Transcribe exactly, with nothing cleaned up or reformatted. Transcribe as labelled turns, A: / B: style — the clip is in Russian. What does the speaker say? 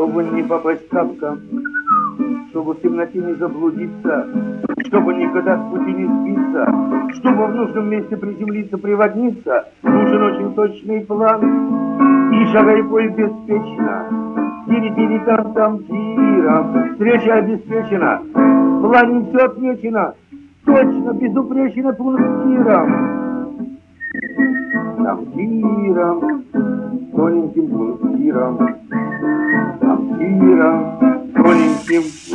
A: Чтобы не попасть в капкан, чтобы в темноте не заблудиться, чтобы никогда с пути не сбиться, чтобы в нужном месте приземлиться, приводниться, нужен очень точный план. И шагай пой беспечно, тири-тири-там-там тиром, встреча обеспечена, в плане все отмечено, точно, безупречно пунктиром. Там тиром, тоненьким пунктиром, там тиром, тоненьким